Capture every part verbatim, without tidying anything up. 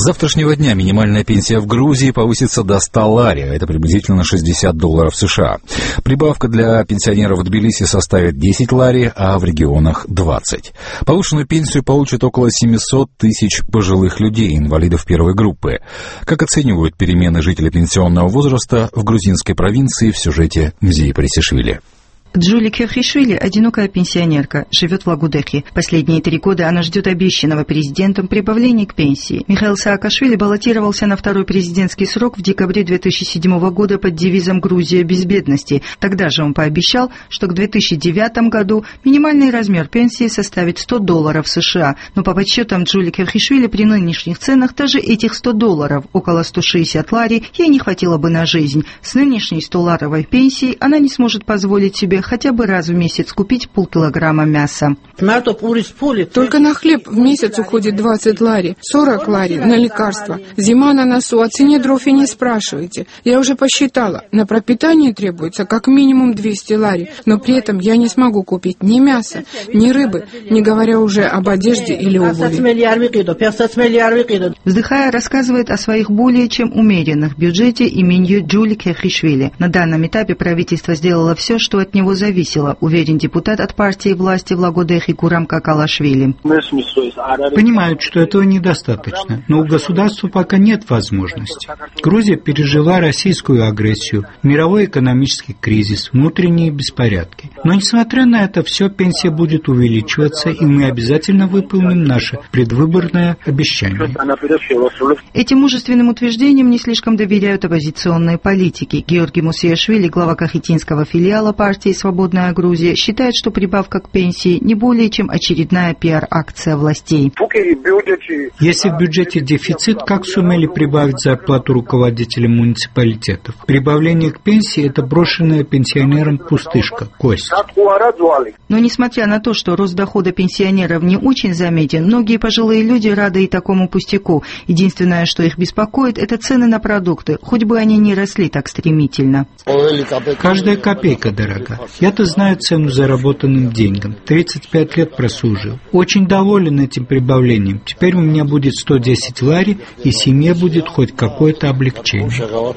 завтрашнего дня минимальная пенсия в Грузии повысится до ста лари, это приблизительно шестьдесят долларов США. Прибавка для пенсионеров в Тбилиси составит десять лари, а в регионах двадцать. Повышенную пенсию получат около семьсот тысяч пожилых людей, инвалидов первой группы. Как оценивают перемены жители пенсионного возраста в грузинской провинции, в сюжете Мзии Парисишвили. Джули Кефришвили – одинокая пенсионерка, живет в Лагудехе. Последние три года она ждет обещанного президентом прибавления к пенсии. Михаил Саакашвили баллотировался на второй президентский срок в декабре две тысячи седьмого года под девизом «Грузия без бедности». Тогда же он пообещал, что к две тысячи девятому году минимальный размер пенсии составит сто долларов США. Но по подсчетам Джули Кефришвили при нынешних ценах даже этих сто долларов, около ста шестидесяти лари, ей не хватило бы на жизнь. С нынешней столаровой пенсией она не сможет позволить себе хотя бы раз в месяц купить полкилограмма мяса. Только на хлеб в месяц уходит двадцать лари, сорок лари на лекарства. Зима на носу, о цене дров и не спрашивайте. Я уже посчитала, на пропитание требуется как минимум двести лари, но при этом я не смогу купить ни мяса, ни рыбы, не говоря уже об одежде или обуви. Вздыхая, рассказывает о своих более чем умеренных бюджете и меню Джули Кефришвили. На данном этапе правительство сделало все, что от него зависело, уверен депутат от партии власти в Лагодехе Гурам Какалашвили. Понимают, что этого недостаточно, но у государства пока нет возможности. Грузия пережила российскую агрессию, мировой экономический кризис, внутренние беспорядки. Но несмотря на это все, пенсия будет увеличиваться, и мы обязательно выполним наше предвыборное обещание. Этим мужественным утверждением не слишком доверяют оппозиционные политики. Георгий Мусиашвили, глава кахетинского филиала партии «Свободная Грузия», считает, что прибавка к пенсии не более чем очередная пиар-акция властей. Если в бюджете дефицит, как сумели прибавить зарплату руководителям муниципалитетов? Прибавление к пенсии – это брошенная пенсионерам пустышка, кость. Но несмотря на то, что рост дохода пенсионеров не очень заметен, многие пожилые люди рады и такому пустяку. Единственное, что их беспокоит, это цены на продукты, хоть бы они ни росли так стремительно. Каждая копейка дорога. Я-то знаю цену заработанным деньгам. тридцать пять лет прослужил. Очень доволен этим прибавлением. Теперь у меня будет сто десять лари, и семье будет хоть какое-то облегчение.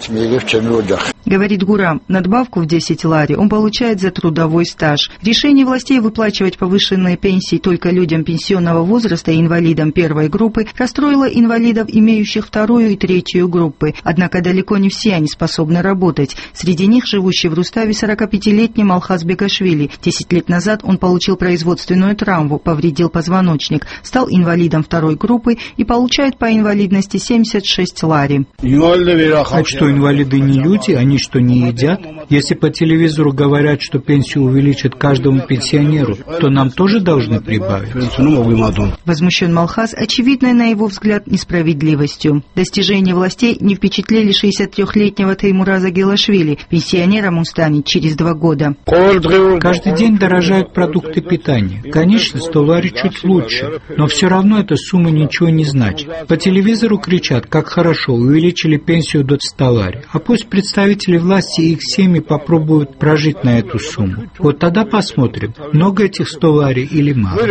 Говорит Гурам, надбавку в десять лари он получает за трудовой стаж. Решение властей выплачивать повышенные пенсии только людям пенсионного возраста и инвалидам первой группы расстроило инвалидов, имеющих вторую и третью группы. Однако далеко не все они способны работать. Среди них живущий в Руставе сорокапятилетний Малхаз Бегашвили. Десять лет назад он получил производственную травму, повредил позвоночник, стал инвалидом второй группы и получает по инвалидности семьдесят шесть лари. А что, инвалиды не люди? Они что, не едят? Если по телевизору говорят, что пенсию увеличат каждому пенсионеру, то нам тоже должны прибавить. Возмущен Малхаз очевидной, на его взгляд, несправедливостью. Достижения властей не впечатлили шестидесятитрёхлетнего Теймураза Гелашвили. Пенсионером он станет через два года. Каждый день дорожают продукты питания. Конечно, сто лари чуть лучше, но все равно эта сумма ничего не значит. По телевизору кричат, как хорошо, увеличили пенсию до ста лари. А пусть представители власти и их семьи попробуют прожить на эту сумму. Вот тогда посмотрим, много этих сто лари или мало.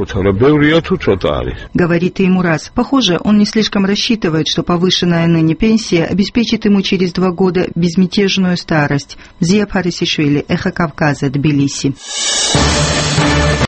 Говорит Теймураз. Похоже, он не слишком рассчитывает, что повышенная ныне пенсия обеспечит ему через два года безмятежную старость. Мзия Парисишвили, Эхо Кавказа, Тбилиси.